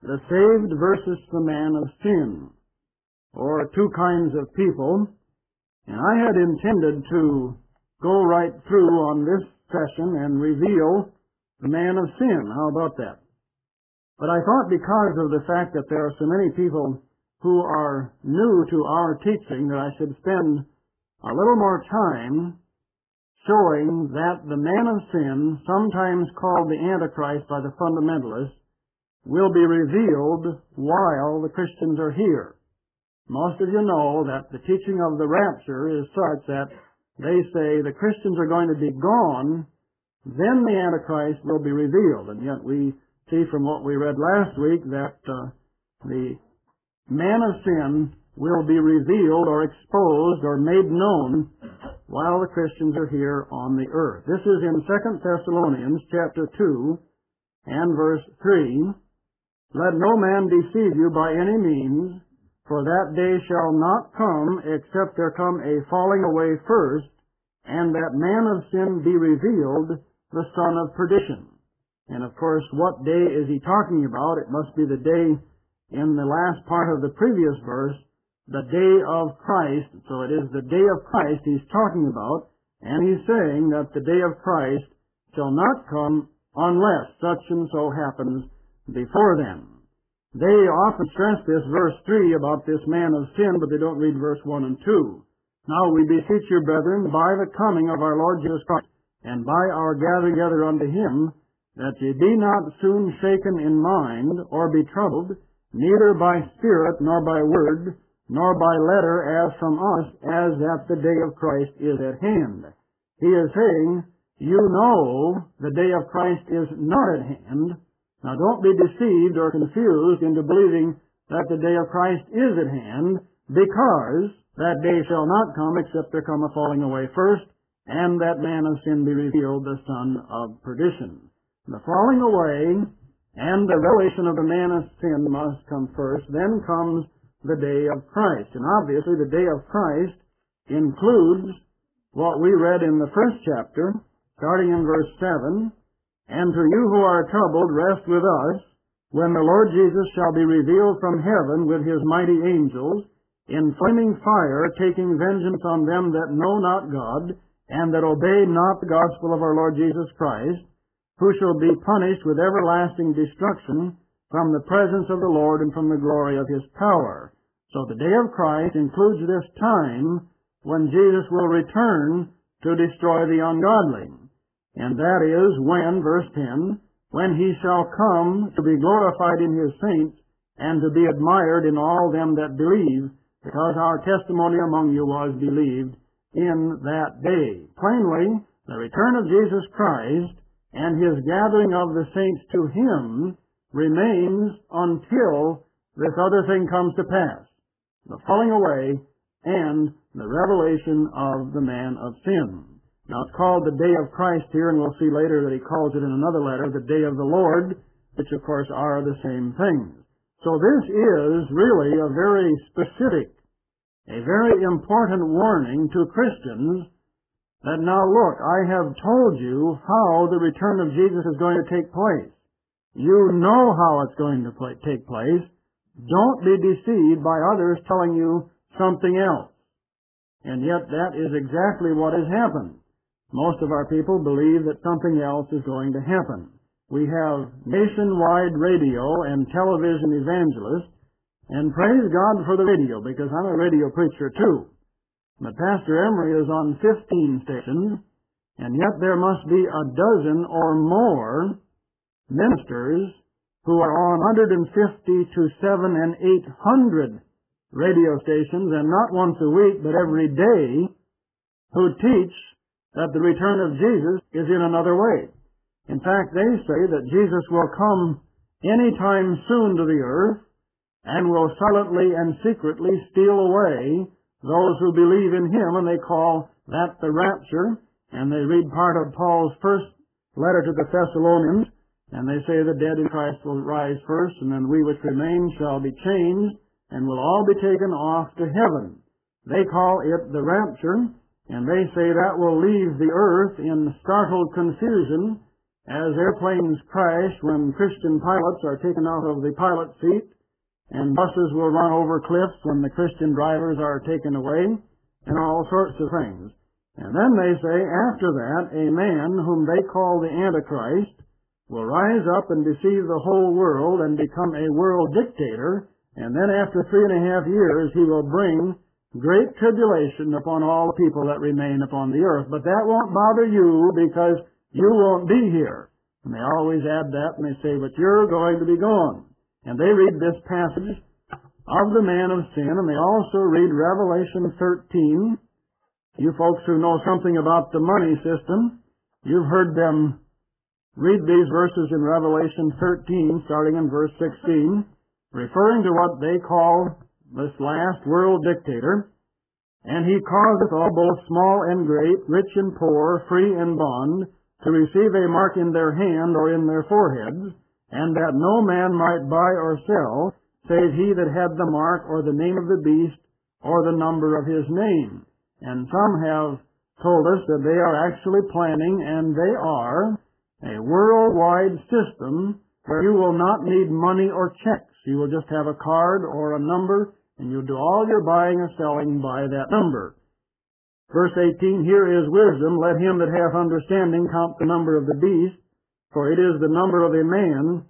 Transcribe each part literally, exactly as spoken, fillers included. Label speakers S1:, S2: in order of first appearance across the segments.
S1: the saved versus the man of sin, or two kinds of people. And I had intended to go right through on this session and reveal the man of sin. How about that? But I thought, because of the fact that there are so many people who are new to our teaching, that I should spend a little more time showing that the man of sin, sometimes called the Antichrist by the fundamentalists, will be revealed while the Christians are here. Most of you know that the teaching of the rapture is such that they say the Christians are going to be gone, then the Antichrist will be revealed. And yet we see from what we read last week that uh, the man of sin will be revealed or exposed or made known while the Christians are here on the earth. This is in Second Thessalonians chapter two and verse three. Let no man deceive you by any means, for that day shall not come except there come a falling away first, and that man of sin be revealed, the son of perdition. And of course, what day is he talking about? It must be the day in the last part of the previous verse, the day of Christ. So it is the day of Christ he's talking about, and he's saying that the day of Christ shall not come unless such and so happens before then. They often stress this verse three about this man of sin, but they don't read verse one and two. Now we beseech you, brethren, by the coming of our Lord Jesus Christ, and by our gathering together unto him, that ye be not soon shaken in mind, or be troubled, neither by spirit, nor by word, nor by letter, as from us, as that the day of Christ is at hand. He is saying, you know the day of Christ is not at hand. Now don't be deceived or confused into believing that the day of Christ is at hand, because that day shall not come except there come a falling away first, and that man of sin be revealed, the son of perdition. The falling away and the revelation of the man of sin must come first, then comes the day of Christ. And obviously the day of Christ includes what we read in the first chapter, starting in verse seven, and to you who are troubled, rest with us, when the Lord Jesus shall be revealed from heaven with his mighty angels, in flaming fire, taking vengeance on them that know not God, and that obey not the gospel of our Lord Jesus Christ, who shall be punished with everlasting destruction from the presence of the Lord and from the glory of his power. So the day of Christ includes this time when Jesus will return to destroy the ungodly. And that is when, verse ten, when he shall come to be glorified in his saints and to be admired in all them that believe, because our testimony among you was believed in that day. Plainly, the return of Jesus Christ and his gathering of the saints to him remains until this other thing comes to pass, the falling away and the revelation of the man of sin. Now, it's called the day of Christ here, and we'll see later that he calls it in another letter the day of the Lord, which, of course, are the same things. So this is really a very specific, a very important warning to Christians that now look, I have told you how the return of Jesus is going to take place. You know how it's going to play, take place. Don't be deceived by others telling you something else. And yet that is exactly what has happened. Most of our people believe that something else is going to happen. We have nationwide radio and television evangelists, and praise God for the radio, because I'm a radio preacher too. But Pastor Emery is on fifteen stations, and yet there must be a dozen or more ministers who are on one hundred fifty to seven and eight hundred radio stations, and not once a week, but every day, who teach that the return of Jesus is in another way. In fact, they say that Jesus will come any time soon to the earth and will silently and secretly steal away those who believe in him, and they call that the rapture. And they read part of Paul's first letter to the Thessalonians, and they say the dead in Christ will rise first, and then we which remain shall be changed, and will all be taken off to heaven. They call it the rapture, and they say that will leave the earth in startled confusion as airplanes crash when Christian pilots are taken out of the pilot seat, and buses will run over cliffs when the Christian drivers are taken away, and all sorts of things. And then they say, after that, a man whom they call the Antichrist will rise up and deceive the whole world and become a world dictator, and then after three and a half years he will bring great tribulation upon all the people that remain upon the earth. But that won't bother you because you won't be here. And they always add that, and they say, but you're going to be gone. And they read this passage of the man of sin, and they also read Revelation thirteen. You folks who know something about the money system, you've heard them read these verses in Revelation thirteen, starting in verse sixteen, referring to what they call this last world dictator. And he causeth all, both small and great, rich and poor, free and bond, to receive a mark in their hand or in their foreheads, and that no man might buy or sell, save he that had the mark or the name of the beast or the number of his name. And some have told us that they are actually planning, and they are, a worldwide system where you will not need money or checks. You will just have a card or a number, and you'll do all your buying or selling by that number. Verse eighteen, here is wisdom. Let him that hath understanding count the number of the beast, for it is the number of a man,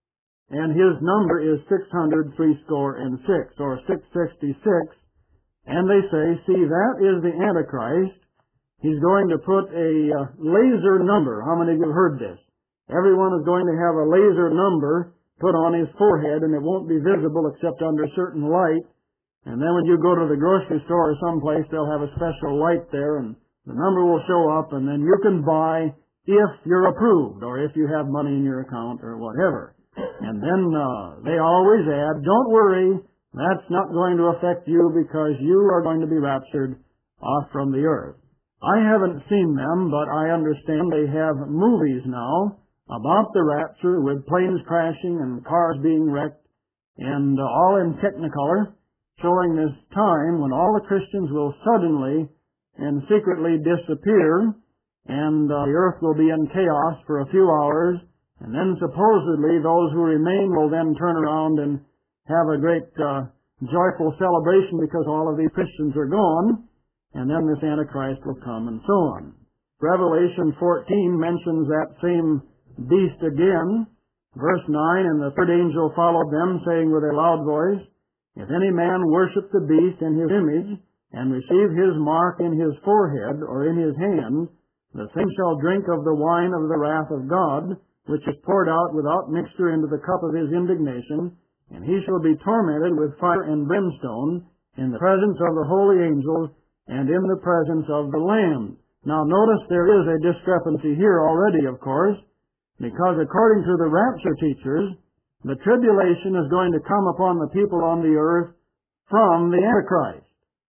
S1: and his number is six hundred threescore and six, or six sixty-six. And they say, see, that is the Antichrist. He's going to put a uh, laser number. How many of you have heard this? Everyone is going to have a laser number put on his forehead, and it won't be visible except under certain light. And then when you go to the grocery store or someplace, they'll have a special light there, and the number will show up, and then you can buy if you're approved, or if you have money in your account, or whatever. And then uh, they always add, don't worry, that's not going to affect you because you are going to be raptured off from the earth. I haven't seen them, but I understand they have movies now about the rapture with planes crashing and cars being wrecked, and uh, all in Technicolor, showing this time when all the Christians will suddenly and secretly disappear, and uh, the earth will be in chaos for a few hours, and then supposedly those who remain will then turn around and have a great uh, joyful celebration because all of these Christians are gone, and then this Antichrist will come, and so on. Revelation fourteen mentions that same beast again. Verse nine, and the third angel followed them, saying with a loud voice, if any man worship the beast and his image, and receive his mark in his forehead or in his hand, the same shall drink of the wine of the wrath of God, which is poured out without mixture into the cup of his indignation, and he shall be tormented with fire and brimstone in the presence of the holy angels and in the presence of the Lamb. Now notice there is a discrepancy here already, of course, because according to the rapture teachers, the tribulation is going to come upon the people on the earth from the Antichrist.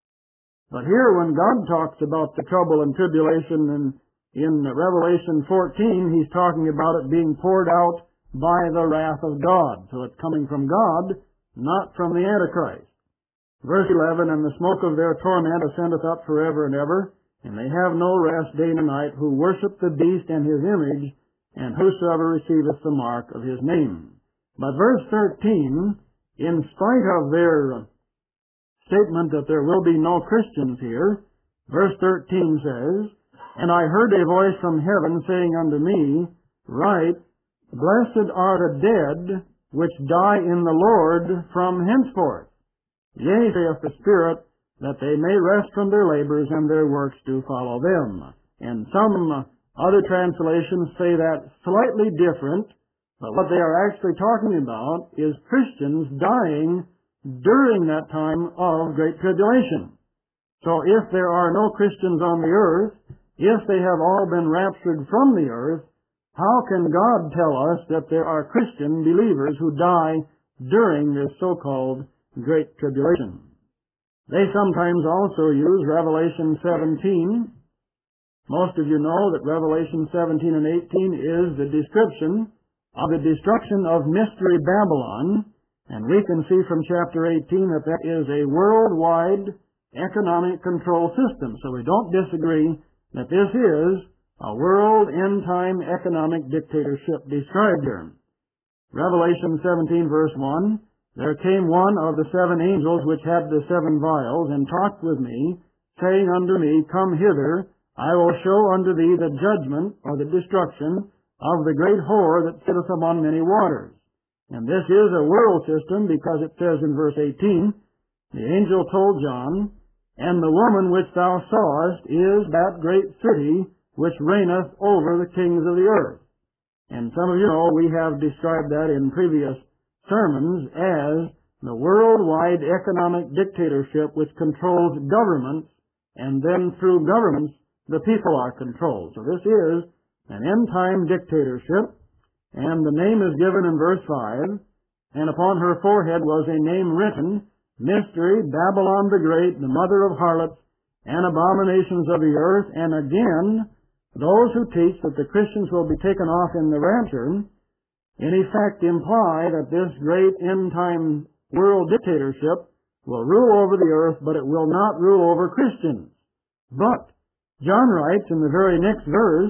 S1: But here when God talks about the trouble and tribulation in, in Revelation fourteen, he's talking about it being poured out by the wrath of God. So it's coming from God, not from the Antichrist. Verse eleven, and the smoke of their torment ascendeth up forever and ever, and they have no rest day and night, who worship the beast and his image, and whosoever receiveth the mark of his name. But verse thirteen, in spite of their statement that there will be no Christians here, verse thirteen says, and I heard a voice from heaven saying unto me, write, blessed are the dead which die in the Lord from henceforth. Yea, saith the Spirit, that they may rest from their labors, and their works do follow them. And some other translations say that slightly different, but what they are actually talking about is Christians dying during that time of Great Tribulation. So if there are no Christians on the earth, if they have all been raptured from the earth, how can God tell us that there are Christian believers who die during this so-called Great Tribulation? They sometimes also use Revelation seventeen. Most of you know that Revelation seventeen and eighteen is the description of the destruction of Mystery Babylon, and we can see from chapter eighteen that that is a worldwide economic control system. So we don't disagree that this is a world end-time economic dictatorship described here. Revelation seventeen, verse one, there came one of the seven angels which had the seven vials, and talked with me, saying unto me, Come hither, I will show unto thee the judgment, or the destruction, of the great whore that sitteth among many waters. And this is a world system, because it says in verse eighteen, the angel told John, And the woman which thou sawest is that great city which reigneth over the kings of the earth. And some of you know we have described that in previous sermons as the worldwide economic dictatorship which controls governments, and then through governments the people are controlled. So this is an end-time dictatorship, and the name is given in verse five, and upon her forehead was a name written, Mystery, Babylon the Great, the mother of harlots and abominations of the earth. And again, those who teach that the Christians will be taken off in the rapture, in effect imply that this great end-time world dictatorship will rule over the earth, but it will not rule over Christians. But John writes in the very next verse,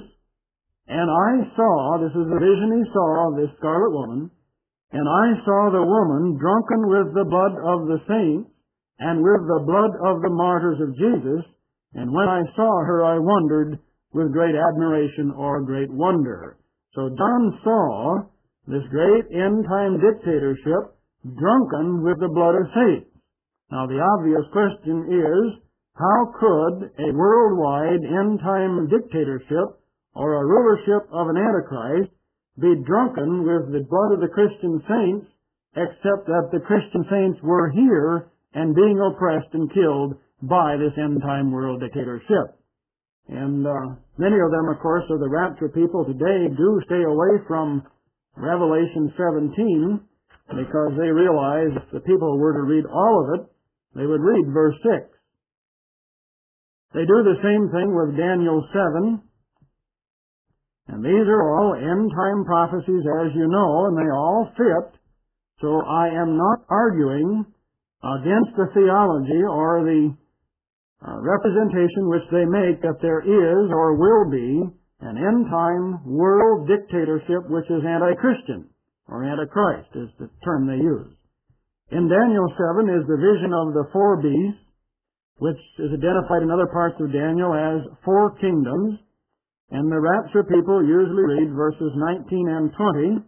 S1: And I saw, this is the vision he saw of this scarlet woman, And I saw the woman drunken with the blood of the saints, and with the blood of the martyrs of Jesus. And when I saw her, I wondered with great admiration or great wonder. So John saw this great end-time dictatorship drunken with the blood of saints. Now the obvious question is, how could a worldwide end-time dictatorship or a rulership of an Antichrist be drunken with the blood of the Christian saints, except that the Christian saints were here and being oppressed and killed by this end-time world dictatorship? And uh, many of them, of course, are the rapture people today, do stay away from Revelation seventeen, because they realize if the people were to read all of it, they would read verse six. They do the same thing with Daniel seven, and these are all end-time prophecies, as you know, and they all fit. So I am not arguing against the theology or the uh, representation which they make that there is or will be an end-time world dictatorship which is anti-Christian, or antichrist is the term they use. In Daniel seven is the vision of the four beasts, which is identified in other parts of Daniel as four kingdoms, and the rapture people usually read verses nineteen and twenty.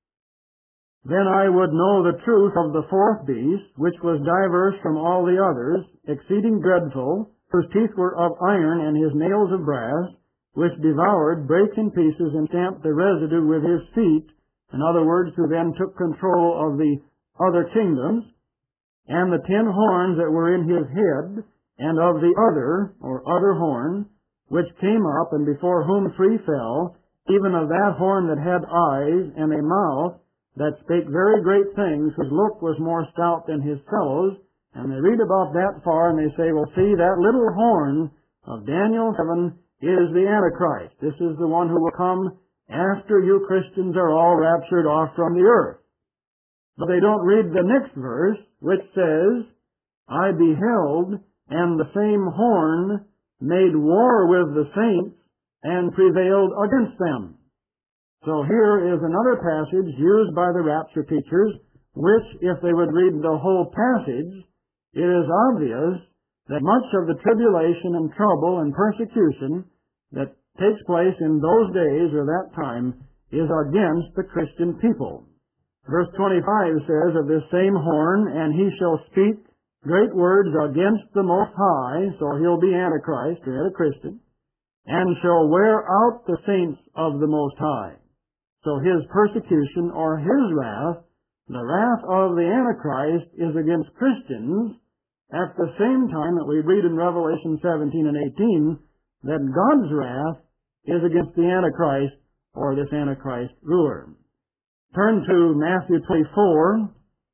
S1: Then I would know the truth of the fourth beast, which was diverse from all the others, exceeding dreadful, whose teeth were of iron and his nails of brass, which devoured, brake in pieces, and stamped the residue with his feet. In other words, who then took control of the other kingdoms, and the ten horns that were in his head, and of the other, or other horn, which came up, and before whom three fell, even of that horn that had eyes and a mouth, that spake very great things, whose look was more stout than his fellows. And they read about that far, and they say, well, see, that little horn of Daniel seven is the Antichrist. This is the one who will come after you Christians are all raptured off from the earth. But they don't read the next verse, which says, I beheld, and the same horn made war with the saints, and prevailed against them. So here is another passage used by the rapture teachers, which, if they would read the whole passage, it is obvious that much of the tribulation and trouble and persecution that takes place in those days or that time is against the Christian people. Verse twenty-five says of this same horn, and he shall speak great words against the Most High, so he'll be Antichrist or Antichristian, and shall wear out the saints of the Most High. So his persecution or his wrath, the wrath of the Antichrist, is against Christians, at the same time that we read in Revelation seventeen and eighteen that God's wrath is against the Antichrist or this Antichrist ruler. Turn to Matthew twenty-four.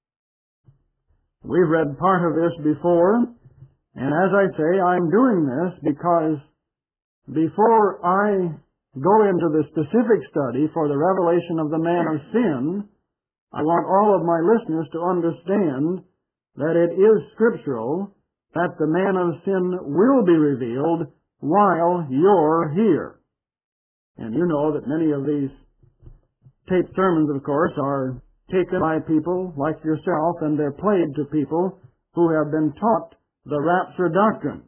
S1: We've read part of this before, and as I say, I'm doing this because before I go into the specific study for the revelation of the man of sin, I want all of my listeners to understand that it is scriptural that the man of sin will be revealed while you're here. And you know that many of these taped sermons, of course, are taken by people like yourself, and they're played to people who have been taught the rapture doctrine.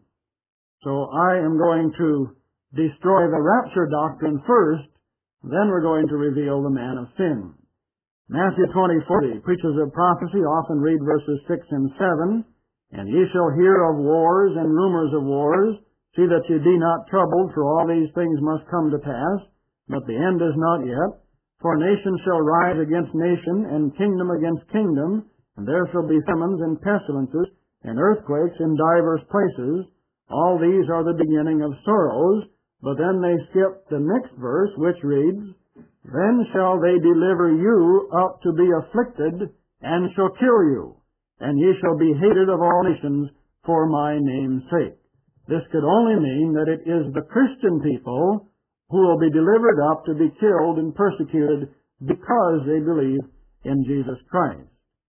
S1: So I am going to destroy the rapture doctrine first, then we're going to reveal the man of sin. Matthew twenty-four, the preachers of prophecy often read verses six and seven, and ye shall hear of wars and rumors of wars. See that ye be not troubled, for all these things must come to pass, but the end is not yet. For nation shall rise against nation, and kingdom against kingdom, and there shall be famines and pestilences, and earthquakes in divers places. All these are the beginning of sorrows. But then they skip the next verse, which reads, Then shall they deliver you up to be afflicted, and shall kill you, and ye shall be hated of all nations for my name's sake. This could only mean that it is the Christian people who will be delivered up to be killed and persecuted because they believe in Jesus Christ.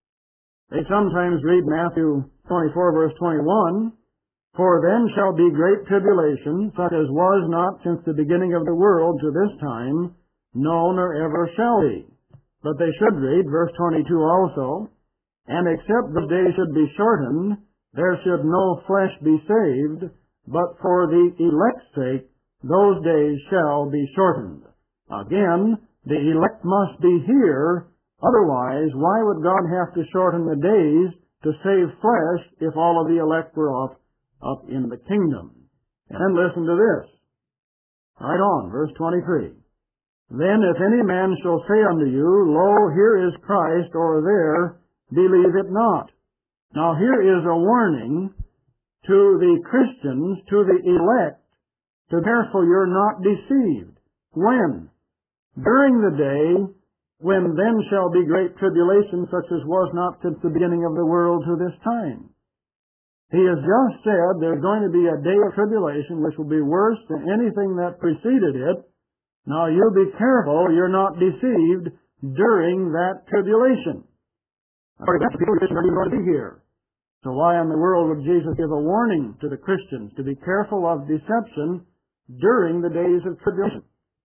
S1: They sometimes read Matthew twenty-four, verse twenty-one, For then shall be great tribulation, such as was not since the beginning of the world to this time, no, nor ever shall be. But they should read verse twenty-two also, And except the day should be shortened, there should no flesh be saved, but for the elect's sake those days shall be shortened. Again, the elect must be here, otherwise why would God have to shorten the days to save flesh if all of the elect were off up in the kingdom? And then listen to this. Right on, verse twenty-three. Then if any man shall say unto you, Lo, here is Christ, or there, believe it not. Now here is a warning to the Christians, to the elect, to therefore you're not deceived. When? During the day, when then shall be great tribulation, such as was not since the beginning of the world to this time. He has just said there's going to be a day of tribulation which will be worse than anything that preceded it. Now you be careful you're not deceived during that tribulation. People are going to be here. So why in the world would Jesus give a warning to the Christians to be careful of deception during the days of tribulation?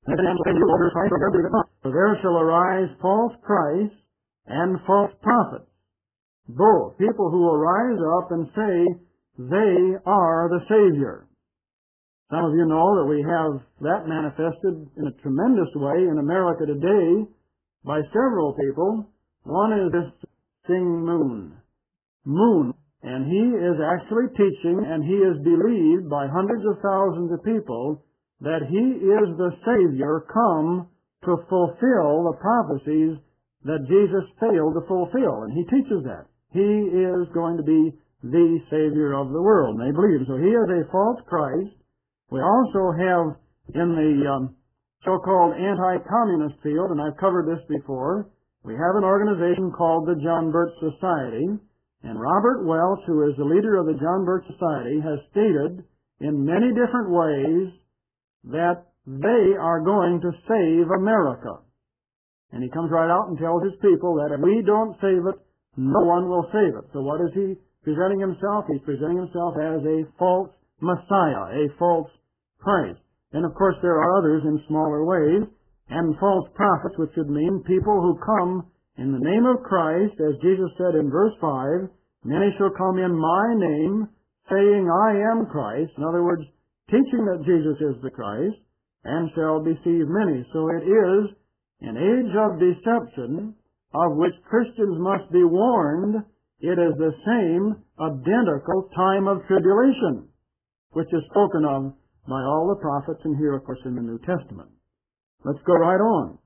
S1: For there shall arise false Christs and false prophets, both people who will rise up and say they are the Savior. Some of you know that we have that manifested in a tremendous way in America today by several people. One is this Sing Moon. Moon. And he is actually teaching, and he is believed by hundreds of thousands of people, that he is the Savior come to fulfill the prophecies that Jesus failed to fulfill. And he teaches that. He is going to be the Savior of the world. And they believe. So he is a false Christ. We also have in the um, so-called anti-communist field, and I've covered this before, we have an organization called the John Birch Society. And Robert Welch, who is the leader of the John Birch Society, has stated in many different ways that they are going to save America. And he comes right out and tells his people that if we don't save it, no one will save it. So what is he presenting himself? He's presenting himself as a false Messiah, a false Christ. And of course there are others in smaller ways, and false prophets, which would mean people who come in the name of Christ, as Jesus said in verse five, Many shall come in my name, saying, I am Christ. In other words, teaching that Jesus is the Christ, and shall deceive many. So it is an age of deception, of which Christians must be warned. It is the same identical time of tribulation, which is spoken of by all the prophets, and here, of course, in the New Testament. Let's go right on.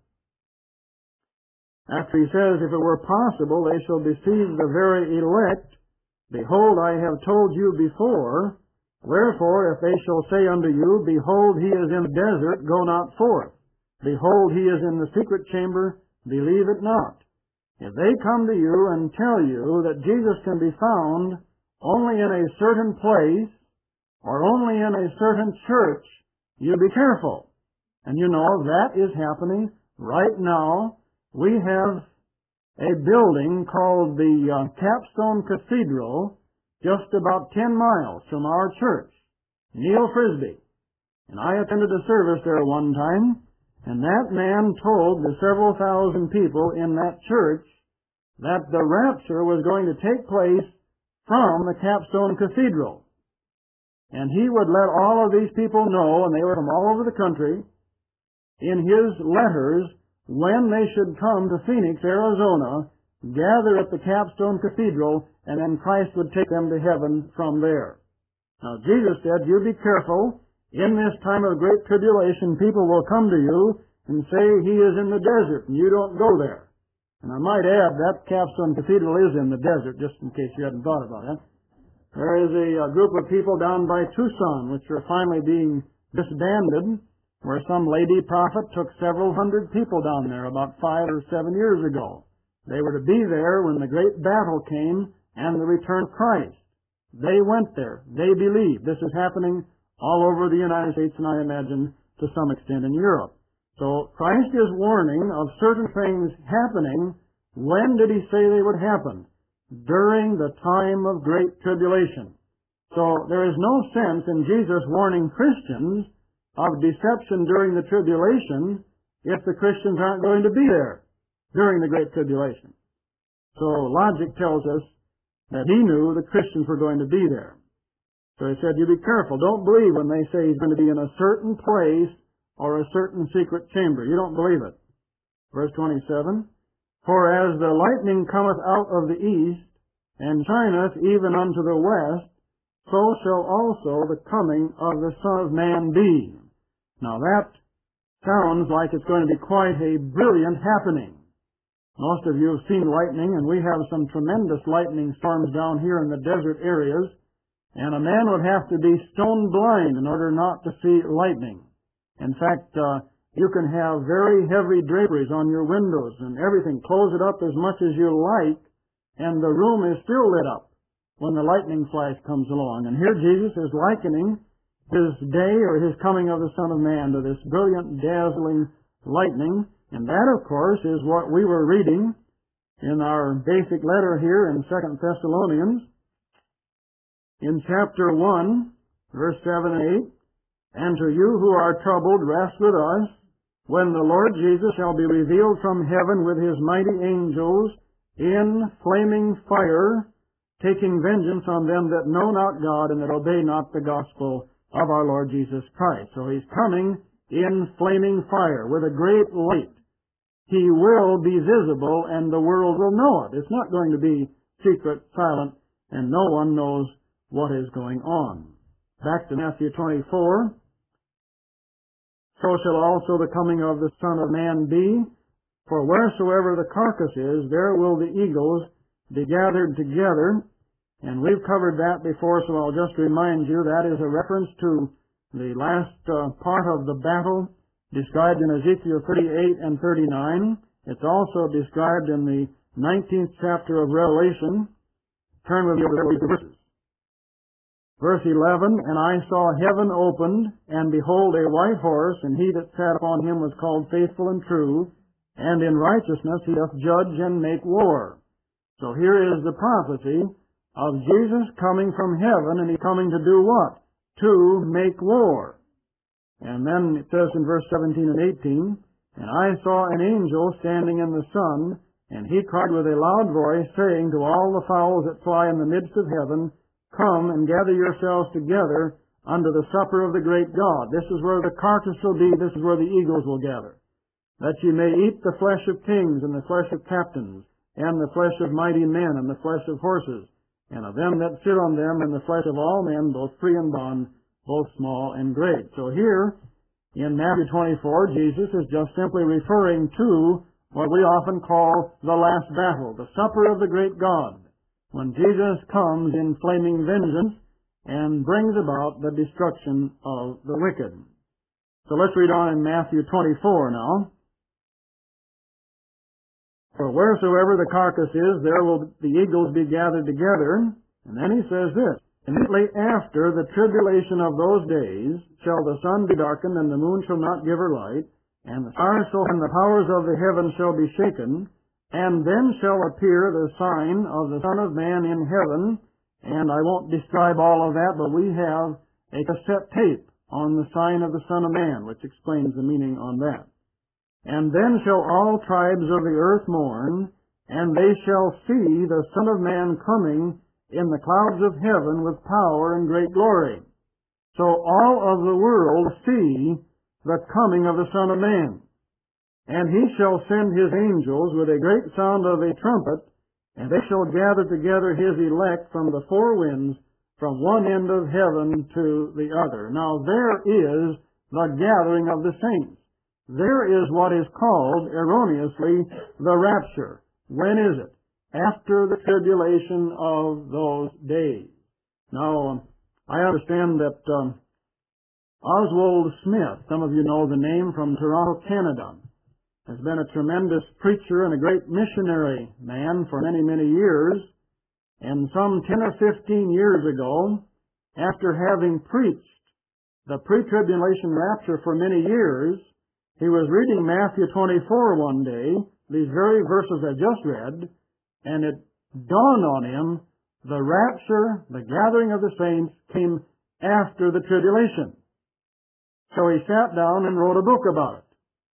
S1: After he says, if it were possible, they shall deceive the very elect. Behold, I have told you before. Wherefore, if they shall say unto you, Behold, he is in the desert, go not forth. Behold, he is in the secret chamber, believe it not. If they come to you and tell you that Jesus can be found only in a certain place, or only in a certain church, you be careful. And you know, that is happening right now. We have a building called the uh, Capstone Cathedral just about ten miles from our church, Neil Frisbee. And I attended a service there one time, And that man told the several thousand people in that church that the rapture was going to take place from the Capstone Cathedral. And he would let all of these people know, and they were from all over the country, in his letters when they should come to Phoenix, Arizona, gather at the Capstone Cathedral, and then Christ would take them to heaven from there. Now, Jesus said, you be careful. In this time of great tribulation, people will come to you and say he is in the desert, and you don't go there. And I might add, that Capstone Cathedral is in the desert, just in case you hadn't thought about it. There is a, a group of people down by Tucson, which are finally being disbanded, where some lady prophet took several hundred people down there about five or seven years ago. They were to be there when the great battle came and the return of Christ. They went there. They believed. This is happening all over the United States, and I imagine to some extent in Europe. So Christ is warning of certain things happening. When did he say they would happen? During the time of great tribulation. So there is no sense in Jesus warning Christians of deception during the tribulation if the Christians aren't going to be there during the great tribulation. So logic tells us that he knew the Christians were going to be there. So he said, you be careful. Don't believe when they say he's going to be in a certain place or a certain secret chamber. You don't believe it. Verse twenty-seven, for as the lightning cometh out of the east, and shineth even unto the west, so shall also the coming of the Son of Man be. Now that sounds like it's going to be quite a brilliant happening. Most of you have seen lightning, and we have some tremendous lightning storms down here in the desert areas, and a man would have to be stone blind in order not to see lightning. In fact, uh, you can have very heavy draperies on your windows and everything. Close it up as much as you like, and the room is still lit up when the lightning flash comes along. And here Jesus is likening his day or his coming of the Son of Man to this brilliant, dazzling lightning. And that, of course, is what we were reading in our basic letter here in Second Thessalonians. In chapter one, verse seven and eight, and to you who are troubled, rest with us, when the Lord Jesus shall be revealed from heaven with his mighty angels in flaming fire, taking vengeance on them that know not God and that obey not the gospel of our Lord Jesus Christ. So he's coming in flaming fire with a great light. He will be visible and the world will know it. It's not going to be secret, silent, and no one knows what is going on. Back to Matthew twenty-four. So shall also the coming of the Son of Man be. For wheresoever the carcass is, there will the eagles be gathered together. And we've covered that before, so I'll just remind you that is a reference to the last uh, part of the battle described in Ezekiel thirty-eight and thirty-nine. It's also described in the nineteenth chapter of Revelation. Turn with me over to the verses. Verse eleven, and I saw heaven opened, and behold a white horse, and he that sat upon him was called Faithful and True, and in righteousness he doth judge and make war. So here is the prophecy of Jesus coming from heaven, and he's coming to do what? To make war. And then it says in verse seventeen and eighteen, and I saw an angel standing in the sun, and he cried with a loud voice, saying to all the fowls that fly in the midst of heaven, come and gather yourselves together unto the supper of the great God. This is where the carcass will be. This is where the eagles will gather. That ye may eat the flesh of kings and the flesh of captains and the flesh of mighty men and the flesh of horses and of them that sit on them and the flesh of all men, both free and bond, both small and great. So here in Matthew twenty-four, Jesus is just simply referring to what we often call the last battle, the supper of the great God, when Jesus comes in flaming vengeance and brings about the destruction of the wicked. So let's read on in Matthew twenty-four now. For wheresoever the carcass is, there will the eagles be gathered together. And then he says this, immediately after the tribulation of those days shall the sun be darkened, and the moon shall not give her light, and the stars shall, and the powers of the heavens shall be shaken. And then shall appear the sign of the Son of Man in heaven. And I won't describe all of that, but we have a cassette tape on the sign of the Son of Man, which explains the meaning on that. And then shall all tribes of the earth mourn, and they shall see the Son of Man coming in the clouds of heaven with power and great glory. So all of the world see the coming of the Son of Man. And he shall send his angels with a great sound of a trumpet, and they shall gather together his elect from the four winds, from one end of heaven to the other. Now there is the gathering of the saints. There is what is called, erroneously, the rapture. When is it? After the tribulation of those days. Now, I understand that um, Oswald Smith, some of you know the name, from Toronto, Canada, has been a tremendous preacher and a great missionary man for many, many years. And some ten or fifteen years ago, after having preached the pre-tribulation rapture for many years, he was reading Matthew twenty-four one day, these very verses I just read, and it dawned on him, the rapture, the gathering of the saints, came after the tribulation. So he sat down and wrote a book about it.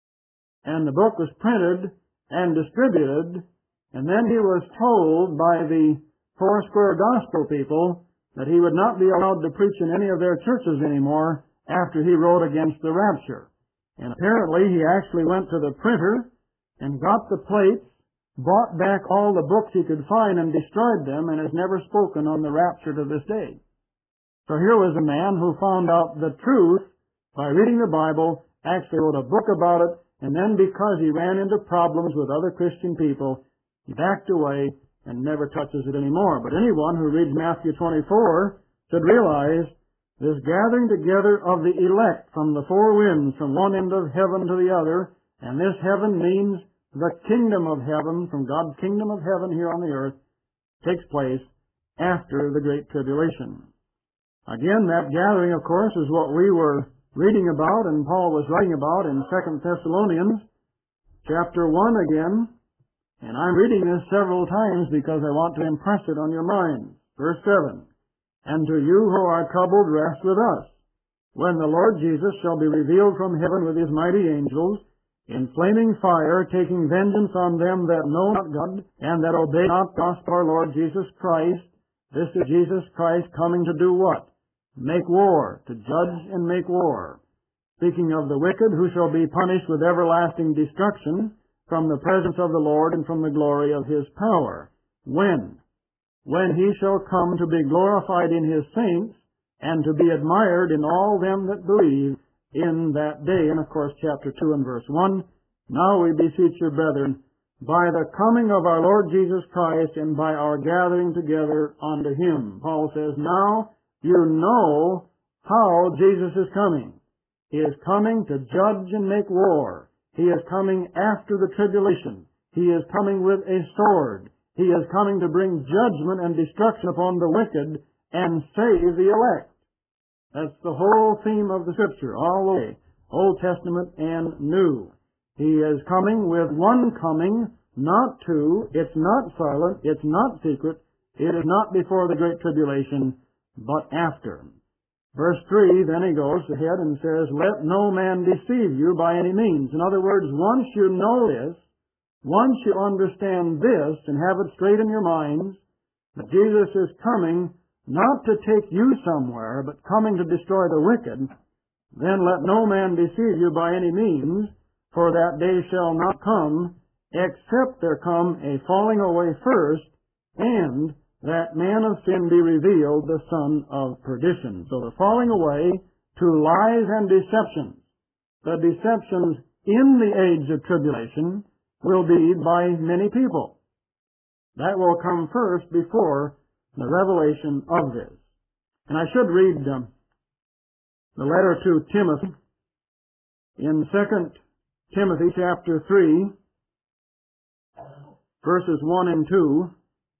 S1: And the book was printed and distributed, and then he was told by the Foursquare Gospel people that he would not be allowed to preach in any of their churches anymore after he wrote against the rapture. And apparently he actually went to the printer and got the plates, bought back all the books he could find and destroyed them, and has never spoken on the rapture to this day. So here was a man who found out the truth by reading the Bible, actually wrote a book about it, and then because he ran into problems with other Christian people, he backed away and never touches it anymore. But anyone who reads Matthew twenty-four should realize this gathering together of the elect from the four winds, from one end of heaven to the other, and this heaven means the kingdom of heaven, from God's kingdom of heaven here on the earth, takes place after the Great Tribulation. Again, that gathering, of course, is what we were reading about, and Paul was writing about in Second Thessalonians, chapter one again, and I'm reading this several times because I want to impress it on your minds. Verse seven, and to you who are troubled, rest with us, when the Lord Jesus shall be revealed from heaven with his mighty angels, in flaming fire, taking vengeance on them that know not God, and that obey not the gospel of our Lord Jesus Christ. This is Jesus Christ coming to do what? Make war, to judge and make war. Speaking of the wicked, who shall be punished with everlasting destruction from the presence of the Lord and from the glory of his power. When? When he shall come to be glorified in his saints, and to be admired in all them that believe in that day. And of course, chapter two and verse one, now we beseech you, brethren, by the coming of our Lord Jesus Christ and by our gathering together unto him. Paul says, now you know how Jesus is coming. He is coming to judge and make war. He is coming after the tribulation. He is coming with a sword. He is coming to bring judgment and destruction upon the wicked and save the elect. That's the whole theme of the Scripture, all the way, Old Testament and New. He is coming with one coming, not two. It's not silent. It's not secret. It is not before the Great Tribulation, but after. Verse three, then he goes ahead and says, let no man deceive you by any means. In other words, once you know this, once you understand this and have it straight in your minds, that Jesus is coming not to take you somewhere, but coming to destroy the wicked, then let no man deceive you by any means, for that day shall not come, except there come a falling away first, and that man of sin be revealed, the son of perdition. So the falling away to lies and deceptions, the deceptions in the age of tribulation, will be by many people. That will come first before the revelation of this. And I should read um, the letter to Timothy in Second Timothy chapter three, verses one and two.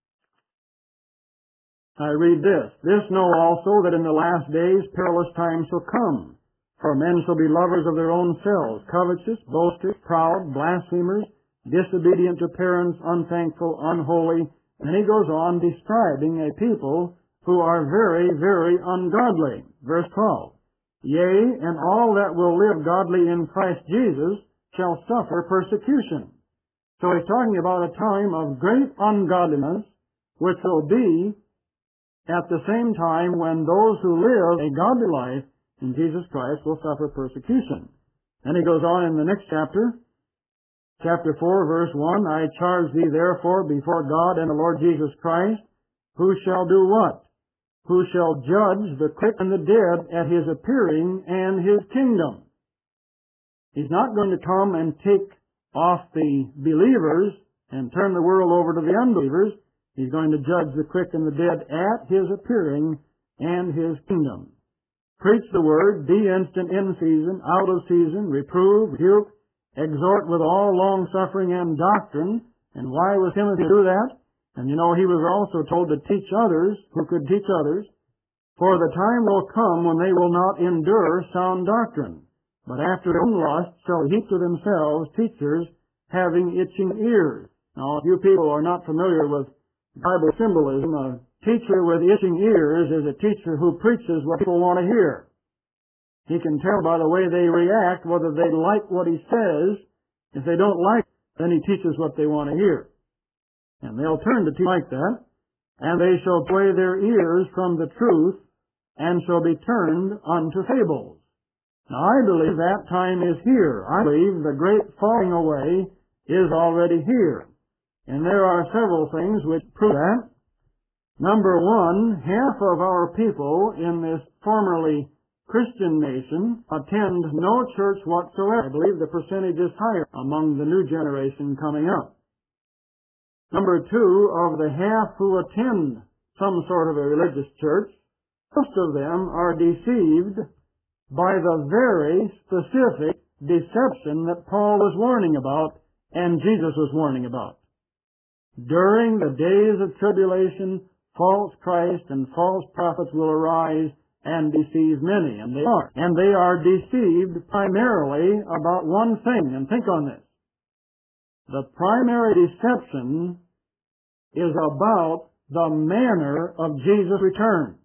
S1: I read this, this know also that in the last days perilous times shall come. For men shall be lovers of their own selves, covetous, boasters, proud, blasphemers, disobedient to parents, unthankful, unholy. And he goes on describing a people who are very, very ungodly. Verse twelve, yea, and all that will live godly in Christ Jesus shall suffer persecution. So he's talking about a time of great ungodliness, which will be at the same time when those who live a godly life in Jesus Christ will suffer persecution. And he goes on in the next chapter, chapter four, verse one, I charge thee therefore before God and the Lord Jesus Christ, who shall do what? Who shall judge the quick and the dead at his appearing and his kingdom. He's not going to come and take off the believers and turn the world over to the unbelievers. He's going to judge the quick and the dead at his appearing and his kingdom. Preach the word, be instant in season, out of season, reprove, rebuke, exhort with all long-suffering and doctrine. And why was Timothy to do that? And you know, he was also told to teach others who could teach others. For the time will come when they will not endure sound doctrine, but after their own lust shall heap to themselves teachers having itching ears. Now, if you people are not familiar with Bible symbolism, a teacher with itching ears is a teacher who preaches what people want to hear. He can tell by the way they react whether they like what he says. If they don't like it, then he teaches what they want to hear. And they'll turn to teach like that, and they shall sway their ears from the truth, and shall be turned unto fables. Now, I believe that time is here. I believe the great falling away is already here. And there are several things which prove that. Number one, half of our people in this formerly Christian nation attend no church whatsoever. I believe the percentage is higher among the new generation coming up. Number two, of the half who attend some sort of a religious church, most of them are deceived by the very specific deception that Paul was warning about and Jesus was warning about. During the days of tribulation, false Christ and false prophets will arise and deceive many, and they are. And they are deceived primarily about one thing, and think on this. The primary deception is about the manner of Jesus' return.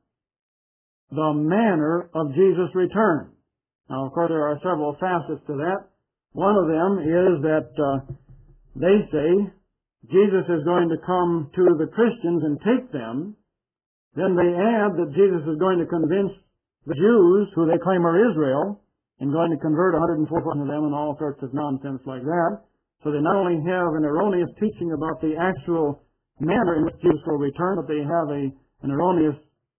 S1: The manner of Jesus' return. Now, of course, there are several facets to that. One of them is that uh, they say Jesus is going to come to the Christians and take them. Then they add that Jesus is going to convince the Jews, who they claim are Israel, and going to convert one hundred four thousand of them and all sorts of nonsense like that. So they not only have an erroneous teaching about the actual manner in which Jesus will return, but they have a, an erroneous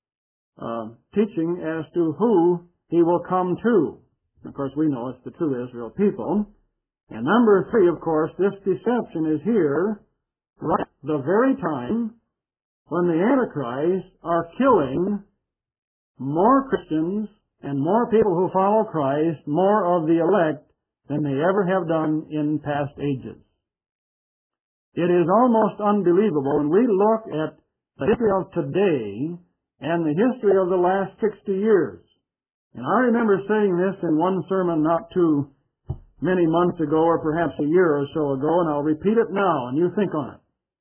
S1: uh, teaching as to who he will come to. Of course, we know it's the true Israel people. And number three, of course, this deception is here right at the very time when the Antichrists are killing more Christians and more people who follow Christ, more of the elect, than they ever have done in past ages. It is almost unbelievable when we look at the history of today and the history of the last sixty years. And I remember saying this in one sermon not too many months ago, or perhaps a year or so ago, and I'll repeat it now, and you think on it.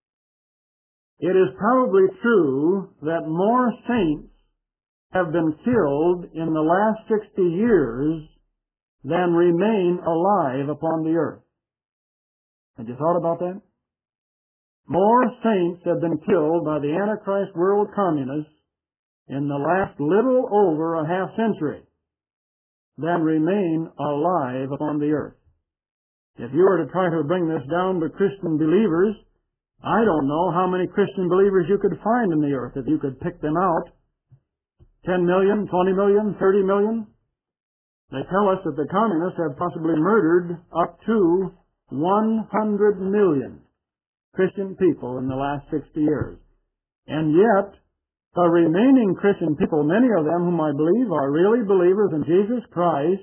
S1: It is probably true that more saints have been killed in the last sixty years than remain alive upon the earth. Have you thought about that? More saints have been killed by the Antichrist world communists in the last little over a half century than remain alive upon the earth. If you were to try to bring this down to Christian believers, I don't know how many Christian believers you could find in the earth if you could pick them out. ten million, twenty million, thirty million? They tell us that the communists have possibly murdered up to one hundred million Christian people in the last sixty years. And yet, the remaining Christian people, many of them whom I believe are really believers in Jesus Christ,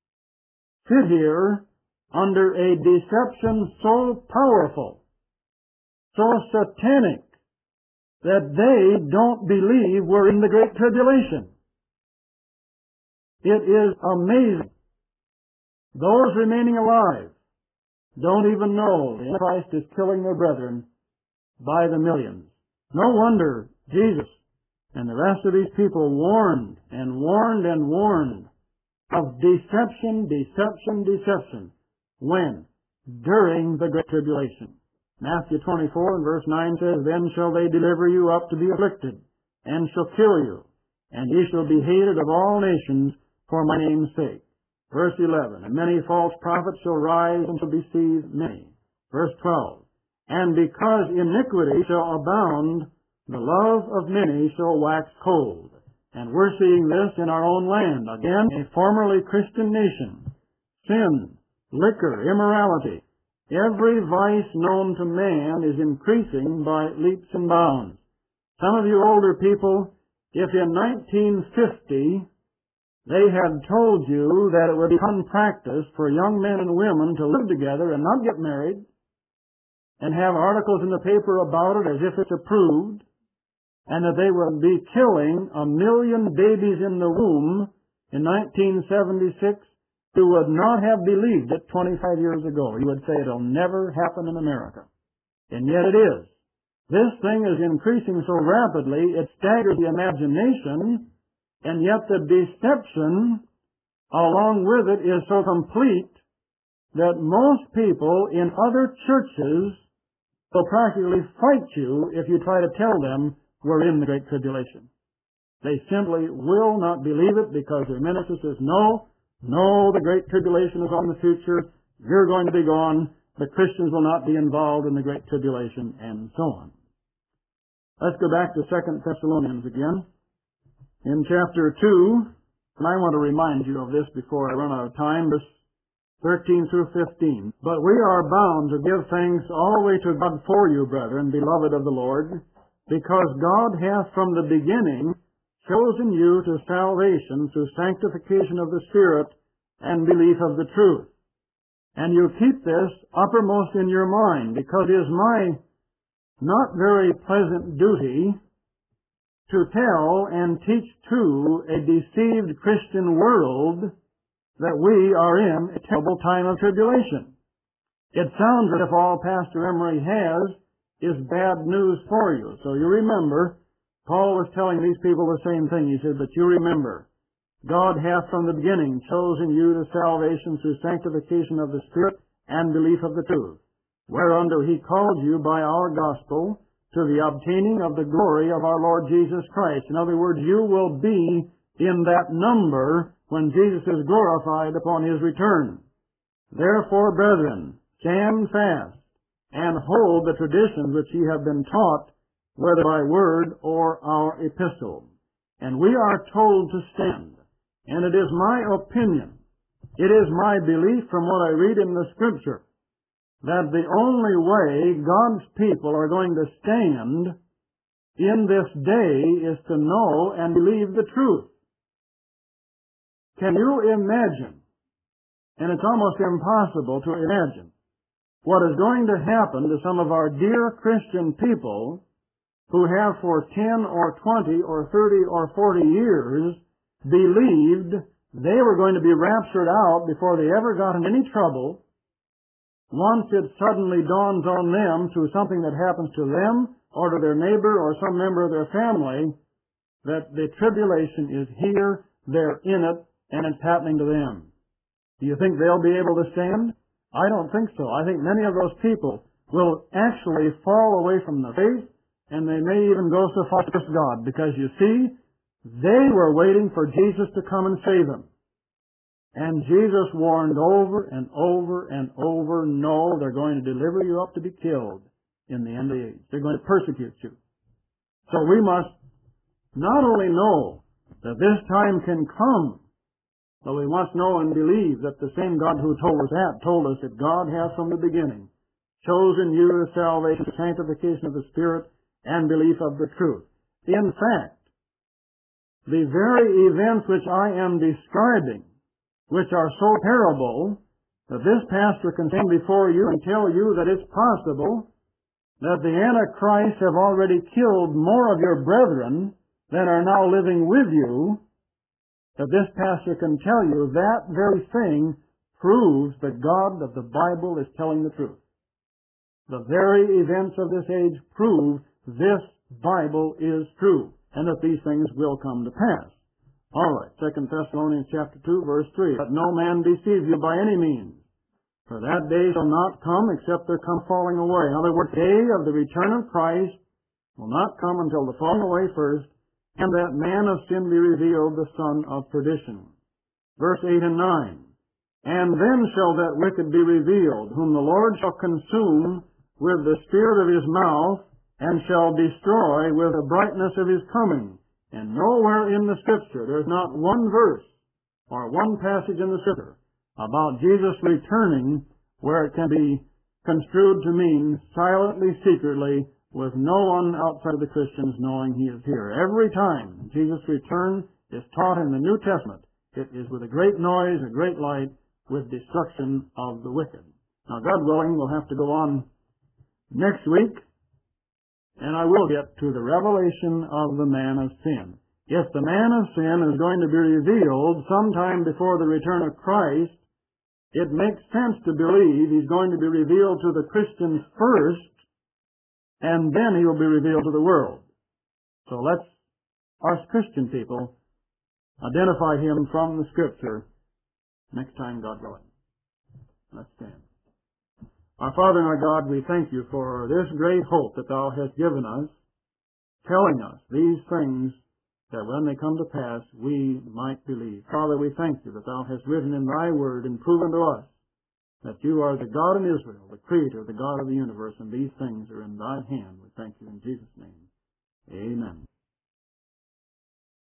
S1: sit here under a deception so powerful, so satanic, that they don't believe we're in the Great Tribulation. It is amazing. Those remaining alive don't even know the Christ is killing their brethren by the millions. No wonder Jesus and the rest of these people warned and warned and warned of deception, deception, deception. When? During the Great Tribulation. Matthew twenty-four and verse nine says, Then shall they deliver you up to be afflicted, and shall kill you, and ye shall be hated of all nations for my name's sake. Verse eleven, And many false prophets shall rise and shall deceive many. Verse twelve, And because iniquity shall abound, the love of many shall wax cold. And we're seeing this in our own land. Again, a formerly Christian nation. Sin, liquor, immorality, every vice known to man is increasing by leaps and bounds. Some of you older people, if in nineteen fifty they had told you that it would become practice for young men and women to live together and not get married, and have articles in the paper about it as if it's approved, and that they would be killing a million babies in the womb in nineteen seventy-six, you would not have believed it twenty-five years ago. You would say it'll never happen in America. And yet it is. This thing is increasing so rapidly, it staggers the imagination, and yet the deception along with it is so complete that most people in other churches will practically fight you if you try to tell them we're in the Great Tribulation. They simply will not believe it because their minister says, no, no, the Great Tribulation is on the future, you're going to be gone, the Christians will not be involved in the Great Tribulation, and so on. Let's go back to Second Thessalonians again. In chapter two, and I want to remind you of this before I run out of time, verse thirteen through fifteen. But we are bound to give thanks always to God for you, brethren, beloved of the Lord, because God hath from the beginning chosen you to salvation through sanctification of the Spirit and belief of the truth. And you keep this uppermost in your mind, because it is my not very pleasant duty to tell and teach to a deceived Christian world that we are in a terrible time of tribulation. It sounds as if all Pastor Emery has is bad news for you. So you remember, Paul was telling these people the same thing. He said, but you remember, God hath from the beginning chosen you to salvation through sanctification of the Spirit and belief of the truth, whereunto he called you by our gospel to the obtaining of the glory of our Lord Jesus Christ. In other words, you will be in that number when Jesus is glorified upon his return. Therefore, brethren, stand fast and hold the traditions which ye have been taught, whether by word or our epistle. And we are told to stand. And it is my opinion, it is my belief from what I read in the Scripture, that the only way God's people are going to stand in this day is to know and believe the truth. Can you imagine, and it's almost impossible to imagine, what is going to happen to some of our dear Christian people who have for ten or twenty or thirty or forty years believed they were going to be raptured out before they ever got in any trouble, once it suddenly dawns on them through something that happens to them or to their neighbor or some member of their family that the tribulation is here, they're in it, and it's happening to them. Do you think they'll be able to stand? I don't think so. I think many of those people will actually fall away from the faith, and they may even go so far as God, because you see, they were waiting for Jesus to come and save them. And Jesus warned over and over and over, no, they're going to deliver you up to be killed in the end of the age. They're going to persecute you. So we must not only know that this time can come, but we must know and believe that the same God who told us that told us that God has from the beginning chosen you to salvation, sanctification of the Spirit, and belief of the truth. In fact, the very events which I am describing, which are so terrible, that this pastor can stand before you and tell you that it's possible that the Antichrist have already killed more of your brethren than are now living with you, that this pastor can tell you that very thing proves that God of the Bible is telling the truth. The very events of this age prove this Bible is true, and that these things will come to pass. All right, Second Thessalonians chapter two, verse three. Let no man deceive you by any means, For that day shall not come except there come falling away. In other words, the day of the return of Christ will not come until the falling away first, and that man of sin be revealed, the son of perdition. Verse eight and nine. And then shall that wicked be revealed, whom the Lord shall consume with the spirit of his mouth, and shall destroy with the brightness of his coming. And nowhere in the Scripture, there's not one verse or one passage in the Scripture about Jesus returning where it can be construed to mean silently, secretly, with no one outside of the Christians knowing he is here. Every time Jesus' return is taught in the New Testament, it is with a great noise, a great light, with destruction of the wicked. Now, God willing, we'll have to go on next week, and I will get to the revelation of the man of sin. If the man of sin is going to be revealed sometime before the return of Christ, it makes sense to believe he's going to be revealed to the Christians first, and then he will be revealed to the world. So let's, us Christian people, identify him from the Scripture next time, God willing. Let's stand. Our Father and our God, we thank you for this great hope that thou hast given us, telling us these things that when they come to pass, we might believe. Father, we thank you that thou hast written in thy word and proven to us that you are the God in Israel, the Creator, the God of the universe, and these things are in thy hand. We thank you in Jesus' name. Amen.